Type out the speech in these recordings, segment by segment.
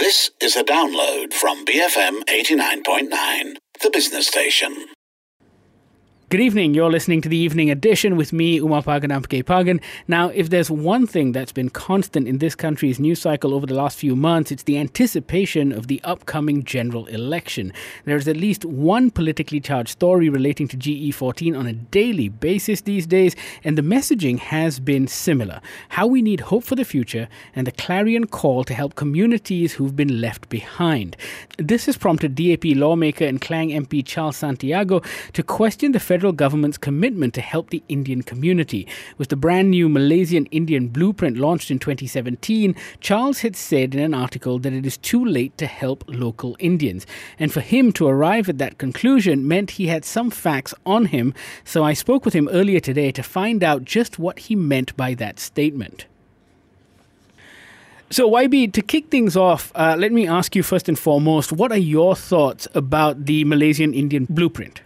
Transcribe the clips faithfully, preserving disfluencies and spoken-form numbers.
This is a download from B F M eighty-nine point nine, the business station. Good evening. You're listening to the Evening Edition with me, Umar Pagan Ampke Pagan. Now, if there's one thing that's been constant in this country's news cycle over the last few months, it's the anticipation of the upcoming general election. There's at least one politically charged story relating to G E fourteen on a daily basis these days, and the messaging has been similar. How we need hope for the future and the clarion call to help communities who've been left behind. This has prompted D A P lawmaker and Klang M P Charles Santiago to question the federal federal government's commitment to help the Indian community. With the brand new Malaysian Indian blueprint launched in twenty seventeen, Charles had said in an article that it is too late to help local Indians. And for him to arrive at that conclusion meant he had some facts on him, so I spoke with him earlier today to find out just what he meant by that statement. So, Y B, to kick things off, uh, let me ask you first and foremost, what are your thoughts about the Malaysian Indian blueprint?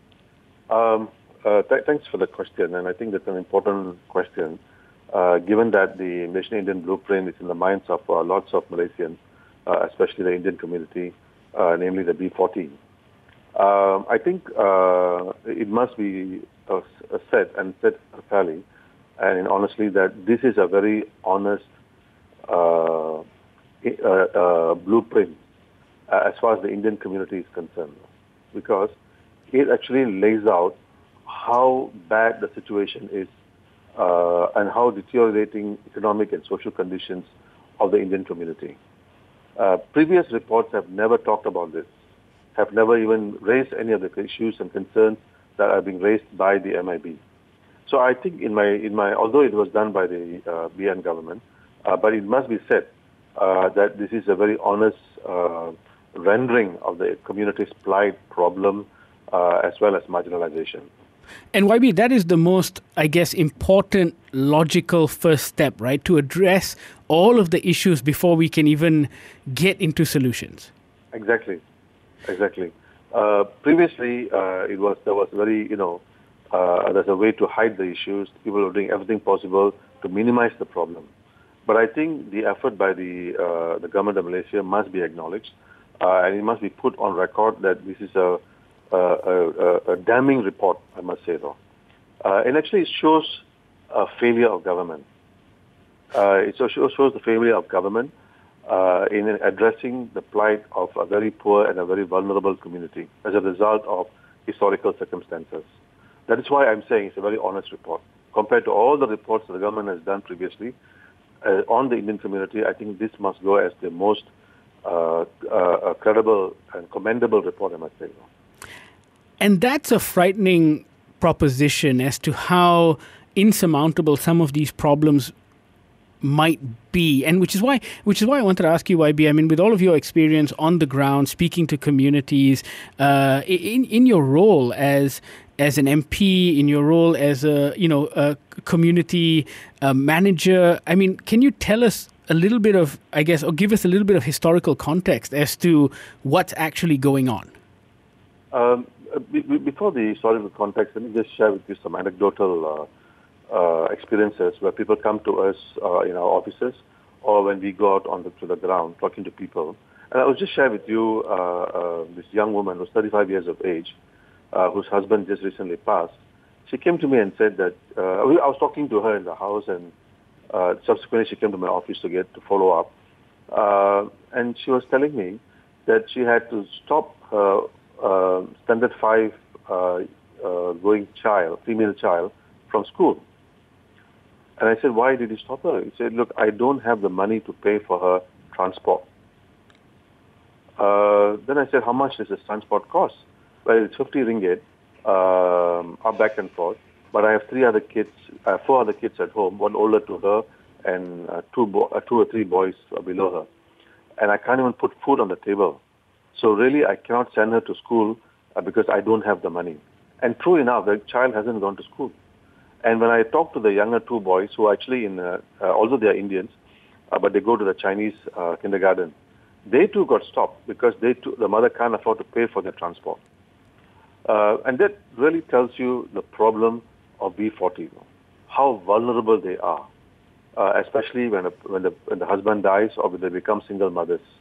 Um, uh, th- thanks for the question, and I think that's an important question, uh, given that the Malaysian Indian blueprint is in the minds of uh, lots of Malaysians, uh, especially the Indian community, uh, namely the B fourteen. Um, I think uh, it must be uh, said and said fairly and honestly that this is a very honest uh, uh, uh, blueprint uh, as far as the Indian community is concerned, because it actually lays out how bad the situation is uh, and how deteriorating economic and social conditions of the Indian community. Uh, previous reports have never talked about this, have never even raised any of the issues and concerns that are being raised by the M I B. So I think in my, in my although it was done by the uh, B N government, uh, but it must be said uh, that this is a very honest uh, rendering of the community's plight, problem, Uh, as well as marginalization. And Y B, that is the most, I guess, important logical first step, right? To address all of the issues before we can even get into solutions. Exactly, exactly. Uh, previously, uh, it was there was very, you know, uh, there's a way to hide the issues. People were doing everything possible to minimize the problem. But I think the effort by the uh, the government of Malaysia must be acknowledged, uh, and it must be put on record that this is a Uh, a, a, a damning report, I must say, though. Uh, and actually it shows a failure of government. Uh, it shows, shows the failure of government uh, in addressing the plight of a very poor and a very vulnerable community as a result of historical circumstances. That is why I'm saying it's a very honest report. Compared to all the reports the government has done previously uh, on the Indian community, I think this must go as the most uh, uh, credible and commendable report, I must say. And that's a frightening proposition as to how insurmountable some of these problems might be, and which is why which is why I wanted to ask you, Y B. I mean, with all of your experience on the ground, speaking to communities, uh, in in your role as as an M P, in your role as a you know a community uh, manager, I mean, can you tell us a little bit of, I guess, or give us a little bit of historical context as to what's actually going on? Um, Before the historical context, let me just share with you some anecdotal uh, uh, experiences where people come to us uh, in our offices or when we go out on the, to the ground talking to people. And I will just share with you uh, uh, this young woman who's thirty-five years of age, uh, whose husband just recently passed. She came to me and said that, uh, I was talking to her in the house, and uh, subsequently she came to my office to get to follow up. Uh, and she was telling me that she had to stop her Uh, standard five uh, uh, going child, female child, from school. And I said, why did you stop her? He said, look, I don't have the money to pay for her transport. Uh, then I said, how much does this transport cost? Well, it's fifty ringgit, um, up back and forth. But I have three other kids, uh, four other kids at home, one older to her and uh, two, bo- uh, two or three boys below her. And I can't even put food on the table. So really, I cannot send her to school uh, because I don't have the money. And true enough, the child hasn't gone to school. And when I talk to the younger two boys, who are actually in, uh, uh, although they are Indians, uh, but they go to the Chinese uh, kindergarten, they too got stopped because they too, the mother can't afford to pay for their transport. Uh, and that really tells you the problem of B fourteen, how vulnerable they are, uh, especially when, a, when, the, when the husband dies or when they become single mothers.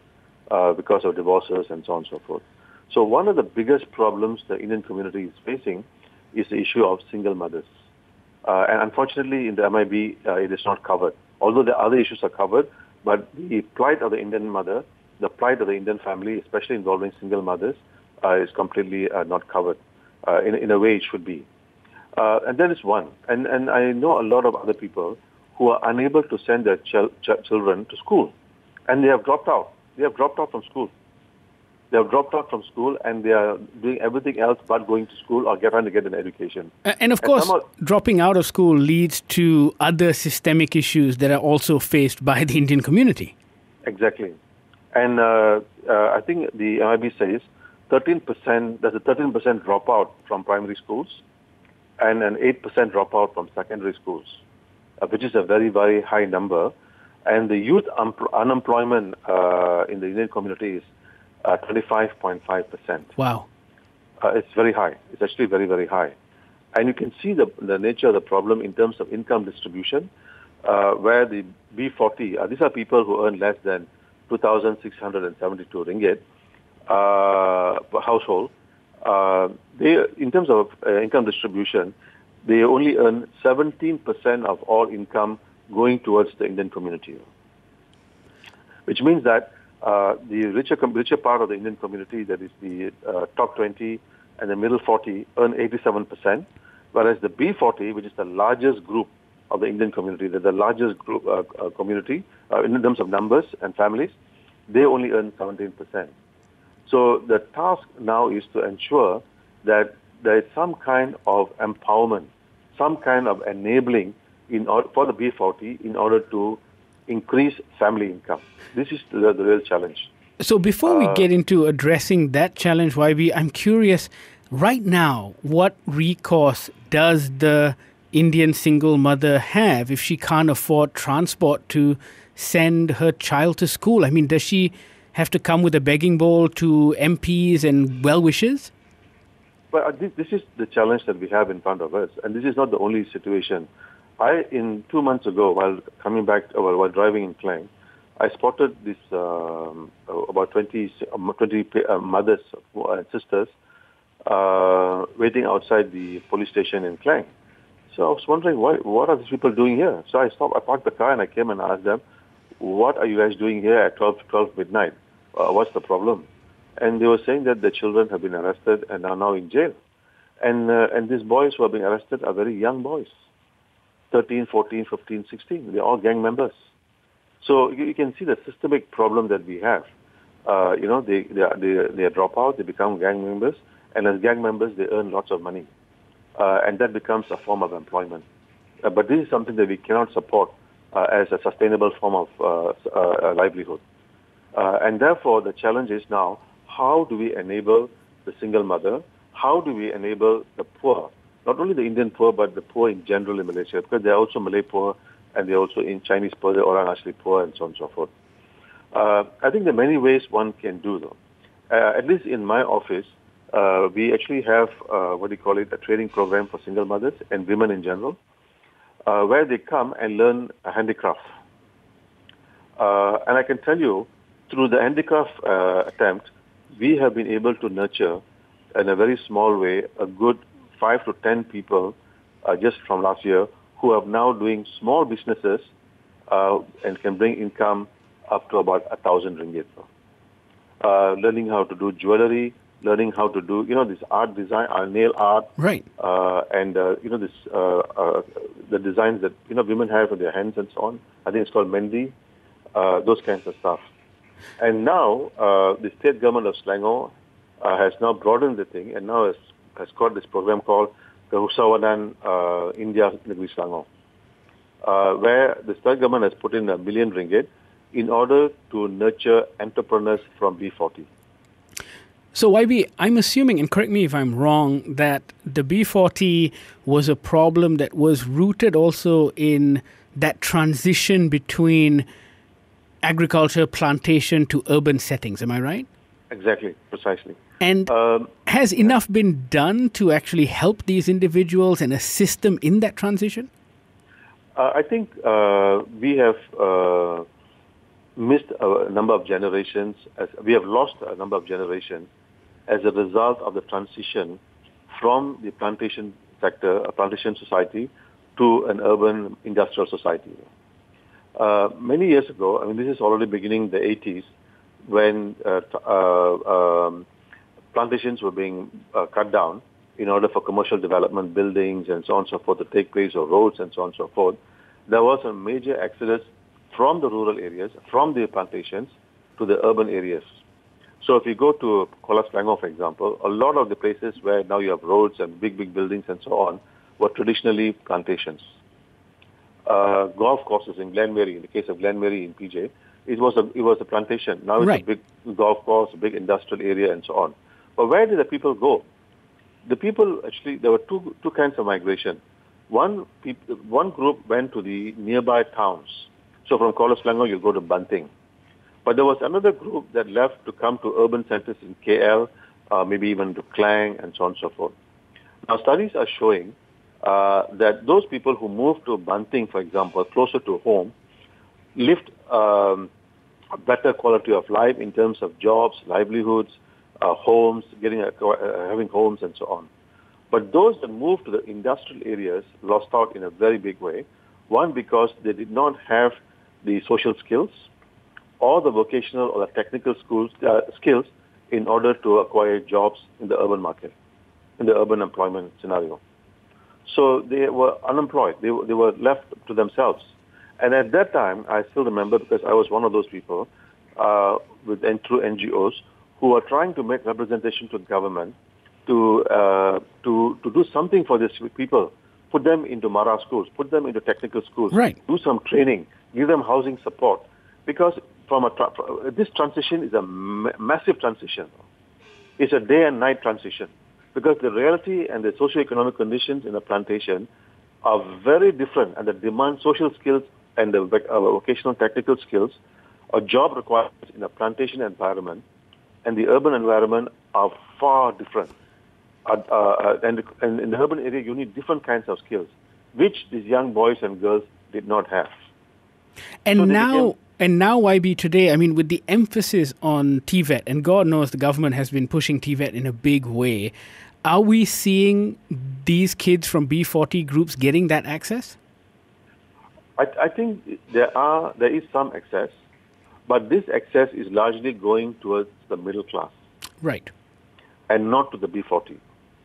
uh, because of divorces and so on and so forth. So one of the biggest problems the Indian community is facing is the issue of single mothers. Uh, and unfortunately, in the M I B, uh, it is not covered. Although the other issues are covered, but the plight of the Indian mother, the plight of the Indian family, especially involving single mothers, uh, is completely uh, not covered uh, in, in a way it should be. Uh, and that is one. And, and I know a lot of other people who are unable to send their ch- ch- children to school. And they have dropped out. They have dropped out from school. They have dropped out from school and they are doing everything else but going to school or get, trying to get an education. And of course, and dropping out of school leads to other systemic issues that are also faced by the Indian community. Exactly. And uh, uh, I think the M I B says thirteen percent, there's a thirteen percent dropout from primary schools and an eight percent dropout from secondary schools, uh, which is a very, very high number. And the youth un- unemployment uh, in the Indian community is Uh, twenty-five point five percent. Wow. Uh, it's very high. It's actually very, very high. And you can see the, the nature of the problem in terms of income distribution, uh, where the B forty, uh, these are people who earn less than two thousand six hundred seventy-two ringgit uh, per household. Uh, they, in terms of uh, income distribution, they only earn seventeen percent of all income going towards the Indian community, which means that Uh, the richer richer part of the Indian community, that is the uh, top twenty and the middle forty, earn eighty-seven percent, whereas the B forty, which is the largest group of the Indian community, the, the largest group uh, uh, community uh, in terms of numbers and families, they only earn seventeen percent. So the task now is to ensure that there is some kind of empowerment, some kind of enabling in order, for the B forty in order to increase family income. This is the, the real challenge. So before uh, we get into addressing that challenge, Y B, I'm curious, right now, what recourse does the Indian single mother have if she can't afford transport to send her child to school? I mean, does she have to come with a begging bowl to M Ps and well-wishers? Well, this, this is the challenge that we have in front of us, and this is not the only situation. I, in two months ago, while coming back, or while driving in Klang, I spotted this um, about twenty, twenty uh, mothers and sisters uh, waiting outside the police station in Klang. So I was wondering, why, what are these people doing here? So I stopped, I parked the car and I came and asked them, what are you guys doing here at twelve, twelve midnight? Uh, what's the problem? And they were saying that the children have been arrested and are now in jail. And, uh, and these boys who have been arrested are very young boys. thirteen, fourteen, fifteen, sixteen. They're all gang members. So you, you can see the systemic problem that we have. Uh, you know, they, they, they, they drop out, they become gang members, and as gang members, they earn lots of money. Uh, and that becomes a form of employment. Uh, but this is something that we cannot support uh, as a sustainable form of uh, uh, livelihood. Uh, and therefore, the challenge is now, how do we enable the single mother? How do we enable the poor? Not only the Indian poor, but the poor in general in Malaysia, because they're also Malay poor, and they're also in Chinese poor, they're Orang Asli poor, and so on and so forth. Uh, I think there are many ways one can do, though. Uh, at least in my office, uh, we actually have, uh, what do you call it, a training program for single mothers and women in general, uh, where they come and learn a handicraft. Uh, and I can tell you, through the handicraft uh, attempt, we have been able to nurture, in a very small way, a good five to ten people uh, just from last year who are now doing small businesses uh, and can bring income up to about a thousand ringgit. Uh, learning how to do jewelry, learning how to do, you know, this art design, uh, nail art. Right. Uh, and, uh, you know, this uh, uh, the designs that, you know, women have with their hands and so on. I think it's called Mendi, uh, those kinds of stuff. And now uh, the state government of Selangor uh, has now broadened the thing and now has has got this program called the Usahawan uh, India Negeri Selangor, uh, where the state government has put in a million ringgit in order to nurture entrepreneurs from B forty. So Y B, I'm assuming, and correct me if I'm wrong, that the B forty was a problem that was rooted also in that transition between agriculture, plantation to urban settings. Am I right? Exactly, precisely. And um, has enough been done to actually help these individuals and assist them in that transition? Uh, I think uh, we have uh, missed a number of generations. As we have lost a number of generations as a result of the transition from the plantation sector, a plantation society, to an urban industrial society. Uh, many years ago, I mean, this is already beginning in the eighties, when uh, uh, um, plantations were being uh, cut down in order for commercial development, buildings, and so on and so forth to take place, or roads, and so on and so forth. There was a major exodus from the rural areas, from the plantations, to the urban areas. So if you go to Kuala Selangor, for example, a lot of the places where now you have roads and big, big buildings and so on were traditionally plantations. Uh, golf courses in Glenmary, in the case of Glenmary in P J, it was a it was a plantation. Now it's right. a big golf course, a big industrial area, and so on. But where did the people go? The people actually, there were two two kinds of migration. One peop- one group went to the nearby towns. So from Kuala Selangor, you go to Banting. But there was another group that left to come to urban centers in K L, uh, maybe even to Klang, and so on and so forth. Now, studies are showing uh, that those people who moved to Banting, for example, closer to home, lived um, a better quality of life in terms of jobs, livelihoods, uh, homes, getting a, uh, having homes, and so on. But those that moved to the industrial areas lost out in a very big way. One, because they did not have the social skills or the vocational or the technical schools, uh, skills in order to acquire jobs in the urban market, in the urban employment scenario. So they were unemployed. They, they were left to themselves. And at that time, I still remember, because I was one of those people uh, with and through N G Os who are trying to make representation to the government to uh, to to do something for these people, put them into Mara schools, put them into technical schools, right. do some training, give them housing support, because from a tra- this transition is a ma- massive transition. It's a day and night transition, because the reality and the socio-economic conditions in a plantation are very different, and the demand social skills and the uh, vocational technical skills or job requirements in a plantation environment and the urban environment are far different. Uh, uh, and, and in the urban area, you need different kinds of skills, which these young boys and girls did not have. And so now, became, and now, Y B today, I mean, with the emphasis on T V E T, and God knows the government has been pushing T V E T in a big way, are we seeing these kids from B forty groups getting that access? I, I think there are there is some access, but this access is largely going towards the middle class, right, and not to the B forty.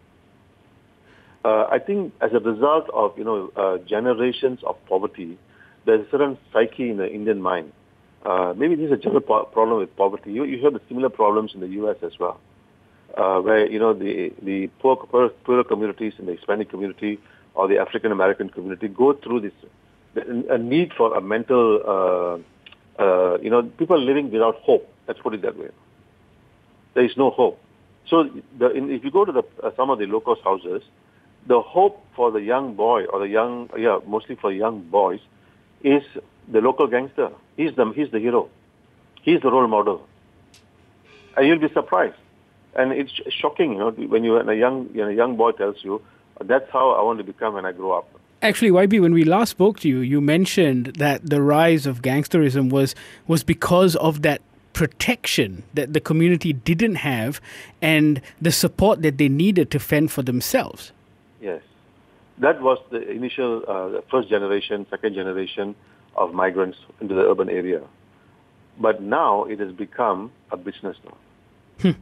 Uh, I think as a result of you know uh, generations of poverty, there's a certain psyche in the Indian mind. Uh, maybe this is a general po- problem with poverty. You, you hear the similar problems in the U S as well, uh, where you know the the poor, poor poorer communities in the Hispanic community or the African American community go through this a need for a mental, uh, uh, you know, people living without hope. Let's put it that way. There is no hope. So the, in, if you go to the, uh, some of the low-cost houses, the hope for the young boy or the young, yeah, mostly for young boys, is the local gangster. He's the, he's the hero. He's the role model. And you'll be surprised. And it's shocking, you know, when you, when a young, you know, a young boy tells you, that's how I want to become when I grow up. Actually, Y B, when we last spoke to you, you mentioned that the rise of gangsterism was was because of that protection that the community didn't have and the support that they needed to fend for themselves. Yes. That was the initial uh, first generation, second generation of migrants into the urban area. But now it has become a business now. Hmm.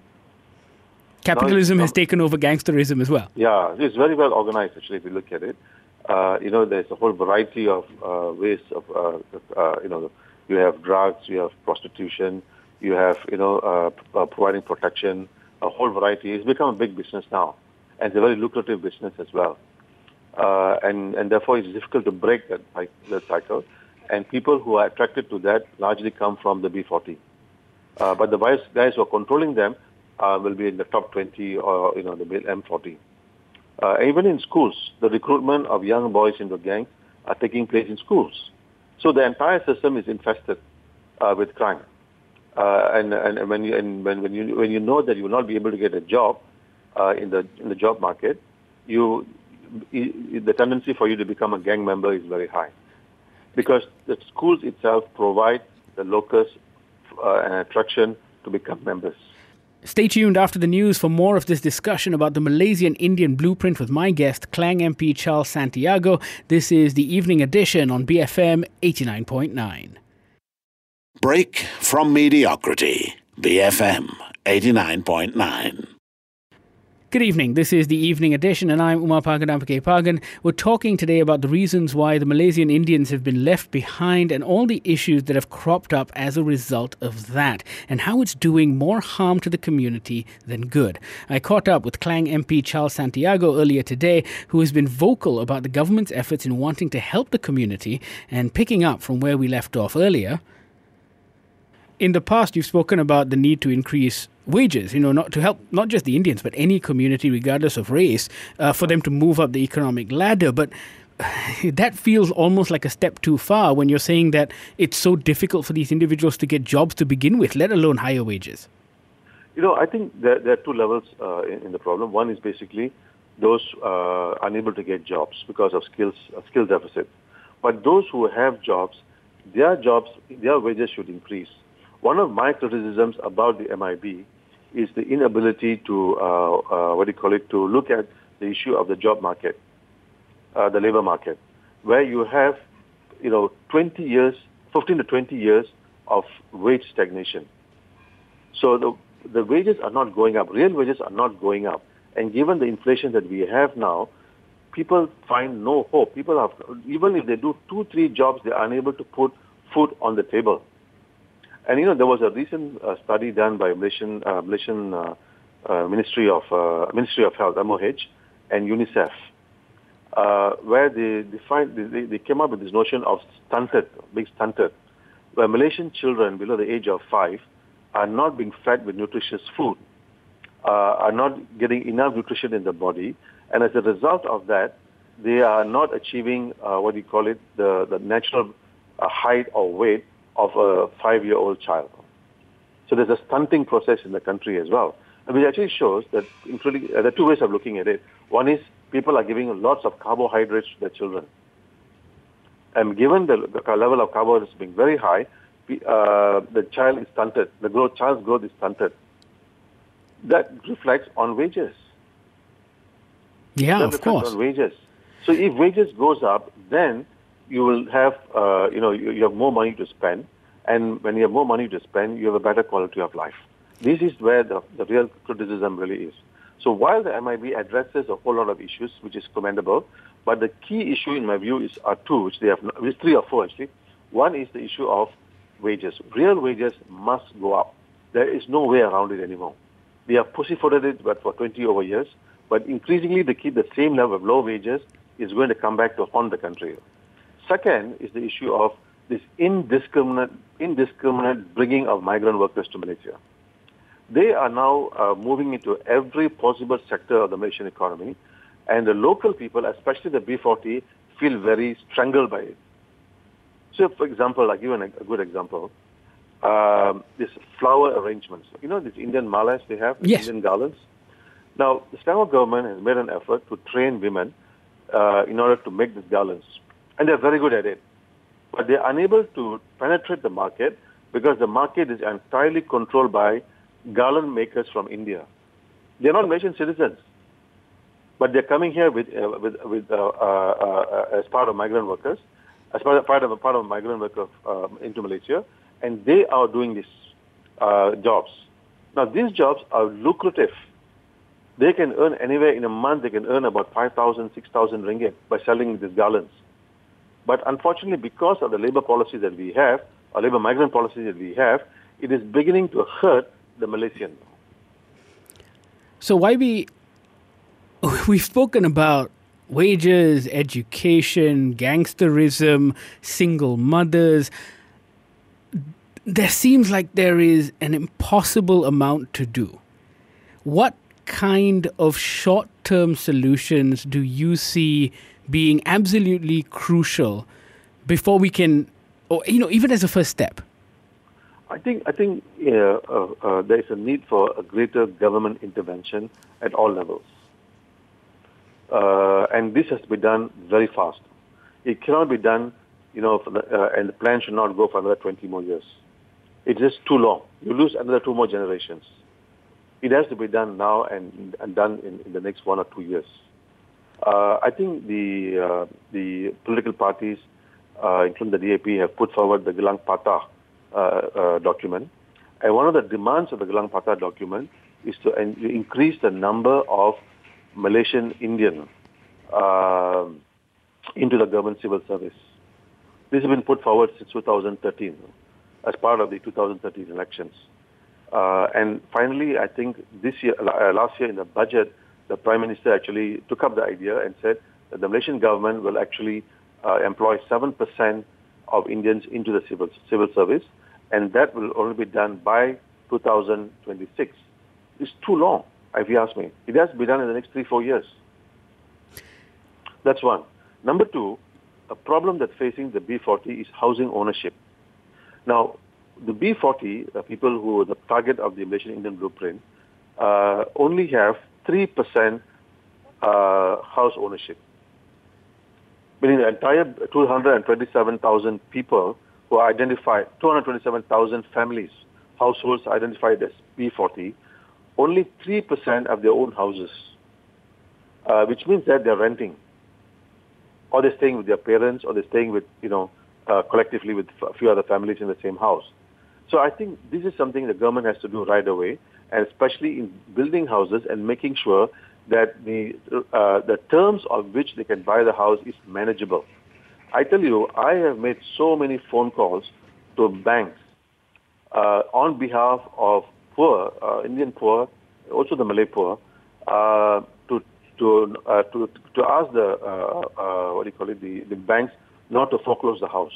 Capitalism become, has taken over gangsterism as well. Yeah, it's very well organized, actually, if you look at it. Uh, you know, there's a whole variety of uh, ways of, uh, uh, you know, you have drugs, you have prostitution, you have, you know, uh, uh, providing protection, a whole variety. It's become a big business now, and it's a very lucrative business as well. Uh, and, and therefore, it's difficult to break that, that cycle. And people who are attracted to that largely come from the B forty. Uh, but the guys who are controlling them uh, will be in the top twenty or, you know, the M forty. Uh, even in schools, the recruitment of young boys into gangs are taking place in schools. So the entire system is infested uh, with crime. Uh, and, and when you and when, when you when you know that you will not be able to get a job uh, in the in the job market, you, you the tendency for you to become a gang member is very high, because the schools itself provide the locus uh, an attraction to become members. Stay tuned after the news for more of this discussion about the Malaysian Indian blueprint with my guest, Klang M P Charles Santiago. This is the Evening Edition on B F M eighty-nine point nine. Break from mediocrity. B F M eighty-nine point nine. Good evening. This is the Evening Edition, and I'm Umar Pagan Ampake Pagan. We're talking today about the reasons why the Malaysian Indians have been left behind and all the issues that have cropped up as a result of that, and how it's doing more harm to the community than good. I caught up with Klang M P Charles Santiago earlier today, who has been vocal about the government's efforts in wanting to help the community, and picking up from where we left off earlier. In the past, you've spoken about the need to increase wages, you know, not to help not just the Indians, but any community, regardless of race, uh, for them to move up the economic ladder. But that feels almost like a step too far when you're saying that it's so difficult for these individuals to get jobs to begin with, let alone higher wages. You know, I think there, there are two levels uh, in, in the problem. One is basically those uh, unable to get jobs because of skills, uh, skill deficit. But those who have jobs, their jobs, their wages should increase. One of my criticisms about the M I B is the inability to, uh, uh, what do you call it, to look at the issue of the job market, uh, the labor market, where you have, you know, twenty years, fifteen to twenty years of wage stagnation. So the, the wages are not going up, real wages are not going up. And given the inflation that we have now, people find no hope. People have, even if they do two, three jobs, they are unable to put food on the table. And, you know, there was a recent uh, study done by Malaysian, uh, Malaysian uh, uh, Ministry of uh, Ministry of Health, M O H, and UNICEF, uh, where they, defined, they, they came up with this notion of stunted, being stunted, where Malaysian children below the age of five are not being fed with nutritious food, uh, are not getting enough nutrition in the body, and as a result of that, they are not achieving, uh, what do you call it, the, the natural uh, height or weight of a five-year-old child. So there's a stunting process in the country as well. And which actually shows that, including, uh, there are two ways of looking at it. One is people are giving lots of carbohydrates to their children. And given the, the level of carbohydrates being very high, uh, the child is stunted. The growth, child's growth is stunted. That reflects on wages. Yeah, that of course. On wages. So if wages goes up, then you will have, uh, you know, you, you have more money to spend. And when you have more money to spend, you have a better quality of life. This is where the, the real criticism really is. So while the M I B addresses a whole lot of issues, which is commendable, but the key issue in my view is are two, which they have, which three or four actually. One is the issue of wages. Real wages must go up. There is no way around it anymore. We have pussyfooted it but for twenty over years, but increasingly to keep the same level of low wages is going to come back to haunt the country. Second is the issue of this indiscriminate, indiscriminate bringing of migrant workers to Malaysia. They are now uh, moving into every possible sector of the Malaysian economy, and the local people, especially the B forty, feel very strangled by it. So, for example, I'll give you an, a good example. Um, this flower arrangements. You know, these Indian malas they have, yes. Indian garlands. Now, the Selangor government has made an effort to train women uh, in order to make these garlands. And they're very good at it. But they're unable to penetrate the market because the market is entirely controlled by garland makers from India. They're not Malaysian citizens, but they're coming here with uh, with, with uh, uh, uh, as part of migrant workers, as part of part of, part of migrant workers uh, into Malaysia, and they are doing these uh, jobs. Now, these jobs are lucrative. They can earn anywhere in a month. They can earn about five thousand, six thousand ringgit by selling these garlands. But unfortunately, because of the labor policy that we have, or labor migrant policy that we have, it is beginning to hurt the Malaysian. So why we, we've spoken about wages, education, gangsterism, single mothers. There seems like there is an impossible amount to do. What kind of short-term solutions do you see being absolutely crucial before we can, or you know, even as a first step? I think I think uh, uh, uh, there is a need for a greater government intervention at all levels, uh, and this has to be done very fast. It cannot be done, you know, for the, uh, and the plan should not go for another twenty more years. it's just too long. You lose another two more generations. It has to be done now and, and done in, in the next one or two years. Uh, I think the uh, the political parties, uh, including the D A P, have put forward the Gelang Patah uh, uh, document. And one of the demands of the Gelang Patah document is to en- increase the number of Malaysian Indian uh, into the government civil service. This has been put forward since two thousand thirteen as part of the two thousand thirteen elections. Uh, and finally, I think this year, uh, last year in the budget, the Prime Minister actually took up the idea and said that the Malaysian government will actually uh, employ seven percent of Indians into the civil, civil service, and that will only be done by two thousand twenty-six. It's too long, if you ask me. It has to be done in the next three, four years. That's one. Number two, a problem that's facing the B forty is housing ownership. Now, the B forty, the people who are the target of the Malaysian Indian Blueprint, uh, only have three percent uh, house ownership. Meaning the entire two hundred twenty-seven thousand people who are identified, two hundred twenty-seven thousand families, households identified as B forty, only three percent have their own houses, uh, which means that they're renting. Or they're staying with their parents, or they're staying with, you know, uh, collectively with a few other families in the same house. So I think this is something the government has to do right away, and especially in building houses and making sure that the uh, the terms on which they can buy the house is manageable. I tell you, I have made so many phone calls to banks uh, on behalf of poor, uh, Indian poor, also the Malay poor, uh, to to uh, to to ask the uh, uh, what do you call it, the, the banks not to foreclose the house,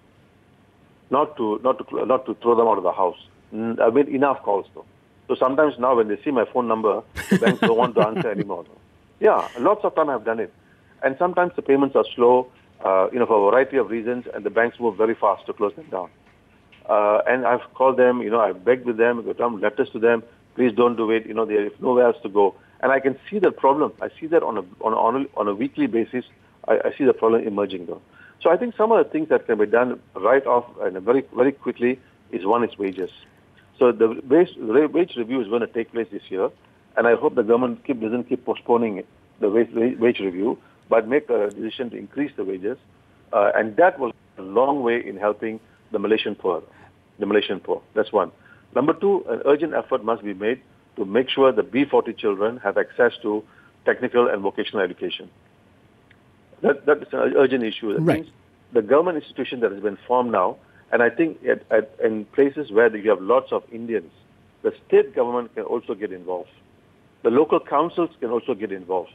not to not to not to throw them out of the house. I made enough calls though. So sometimes now when they see my phone number, the banks don't want to answer anymore. Though. Yeah, lots of time I've done it, and sometimes the payments are slow, uh, you know, for a variety of reasons, and the banks move very fast to close them down. Uh, and I've called them, you know, I've begged with them, I've written letters to them. Please don't do it. You know, there is nowhere else to go. And I can see the problem. I see that on a on a, on a weekly basis. I, I see the problem emerging though. So I think some of the things that can be done right off and very very quickly is one is wages. So the wage, wage review is going to take place this year, and I hope the government keep, doesn't keep postponing it, the wage, wage review, but make a decision to increase the wages, uh, and that will go a long way in helping the Malaysian poor. The Malaysian poor. That's one. Number two, an urgent effort must be made to make sure the B forty children have access to technical and vocational education. That, that is an urgent issue. That right. means the government institution that has been formed now, and I think at, at, in places where you have lots of Indians, the state government can also get involved. The local councils can also get involved.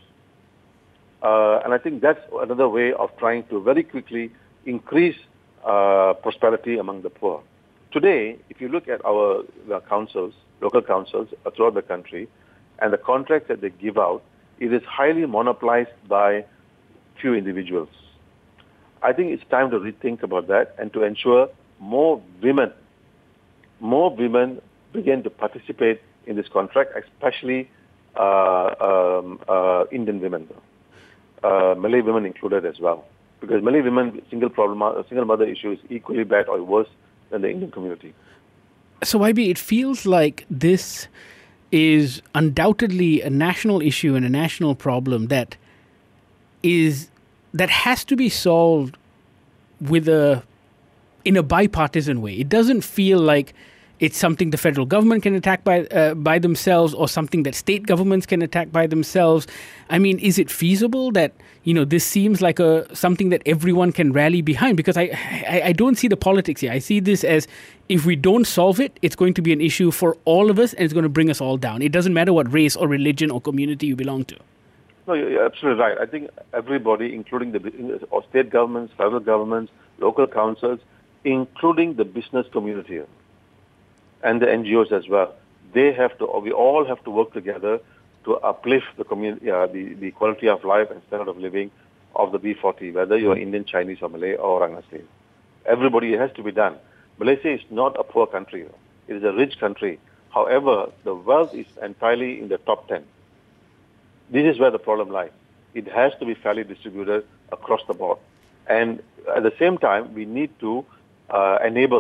Uh, and I think that's another way of trying to very quickly increase uh, prosperity among the poor. Today, if you look at our, our councils, local councils throughout the country, and the contracts that they give out, it is highly monopolized by few individuals. I think it's time to rethink about that and to ensure more women, more women begin to participate in this contract, especially uh, um, uh, Indian women, uh, Malay women included as well. Because Malay women, single problem, single mother issue is equally bad or worse than the Indian community. So, Y B, it feels like this is undoubtedly a national issue and a national problem that is that has to be solved with a in a bipartisan way. It doesn't feel like it's something the federal government can attack by uh, by themselves or something that state governments can attack by themselves. I mean, is it feasible that, you know, this seems like a something that everyone can rally behind? Because I, I, I don't see the politics here. I see this as if we don't solve it, it's going to be an issue for all of us and it's going to bring us all down. It doesn't matter what race or religion or community you belong to. No, you're absolutely right. I think everybody, including the or state governments, federal governments, local councils, including the business community and the N G Os as well, they have to, we all have to work together to uplift the community, uh, the, the quality of life and standard of living of the B forty, whether you're Indian, Chinese, or Malay, or Orang Asli. Everybody, it has to be done. Malaysia is not a poor country. It is a rich country. However, the wealth is entirely in the top ten. This is where the problem lies. It has to be fairly distributed across the board. And at the same time, we need to uh, enable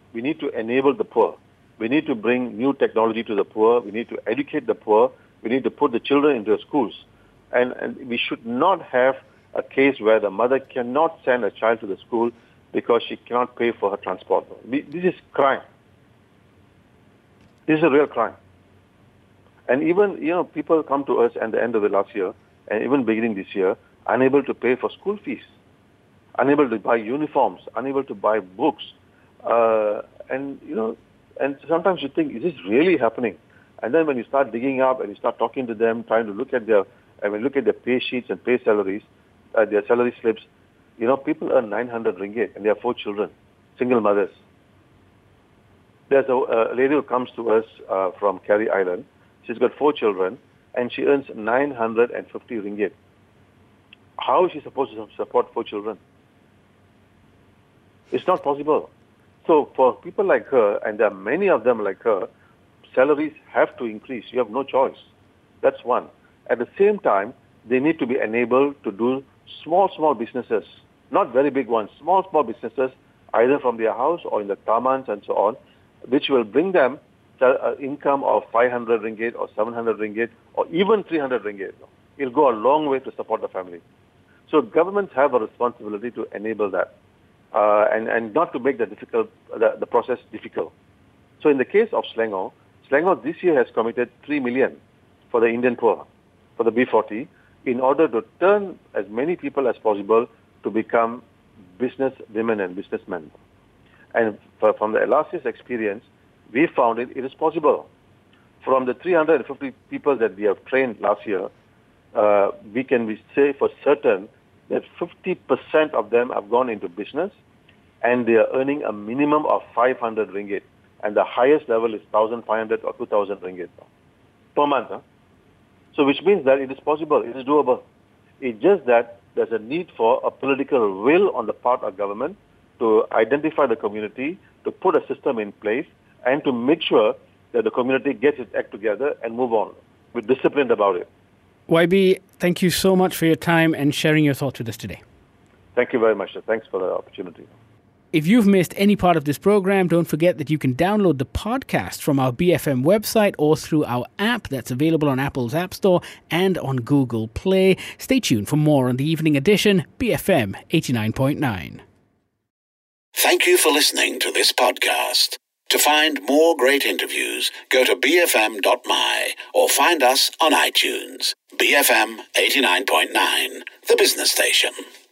we need to enable the poor. We need to bring new technology to the poor. We need to educate the poor. We need to put the children into schools. And, and we should not have a case where the mother cannot send a child to the school because she cannot pay for her transport. This is crime. This is a real crime. And even, you know, people come to us at the end of the last year, and even beginning this year, unable to pay for school fees, unable to buy uniforms, unable to buy books. Uh, and, you know, and sometimes you think, is this really happening? And then when you start digging up and you start talking to them, trying to look at their, I mean, look at their pay sheets and pay salaries, uh, their salary slips, you know, people earn nine hundred ringgit and they have four children, single mothers. There's a, a lady who comes to us uh, from Carey Island. She's got four children and she earns nine hundred fifty ringgit. How is she supposed to support four children? It's not possible. So for people like her, and there are many of them like her, salaries have to increase. You have no choice. That's one. At the same time, they need to be enabled to do small, small businesses, not very big ones, small, small businesses, either from their house or in the tamans and so on, which will bring them an income of five hundred ringgit or seven hundred ringgit or even three hundred ringgit. It'll go a long way to support the family. So governments have a responsibility to enable that uh, and, and not to make the, difficult, the, the process difficult. So in the case of Selangor, Selangor this year has committed three million for the Indian poor, for the B forty, in order to turn as many people as possible to become business women and businessmen. And for, from the last year's experience, we found it, it is possible. From the three hundred fifty people that we have trained last year, uh, we can we say for certain that fifty percent of them have gone into business and they are earning a minimum of five hundred ringgit. And the highest level is one thousand five hundred or two thousand ringgit per month. Huh? So which means that it is possible, it is doable. It's just that there's a need for a political will on the part of government to identify the community, to put a system in place, and to make sure that the community gets its act together and move on. We're disciplined about it. Y B, thank you so much for your time and sharing your thoughts with us today. Thank you very much, sir. Thanks for the opportunity. If you've missed any part of this program, don't forget that you can download the podcast from our B F M website or through our app that's available on Apple's App Store and on Google Play. Stay tuned for more on the Evening Edition, B F M eighty-nine point nine. Thank you for listening to this podcast. To find more great interviews, go to b f m dot m y or find us on iTunes. B F M eighty-nine point nine, the business station.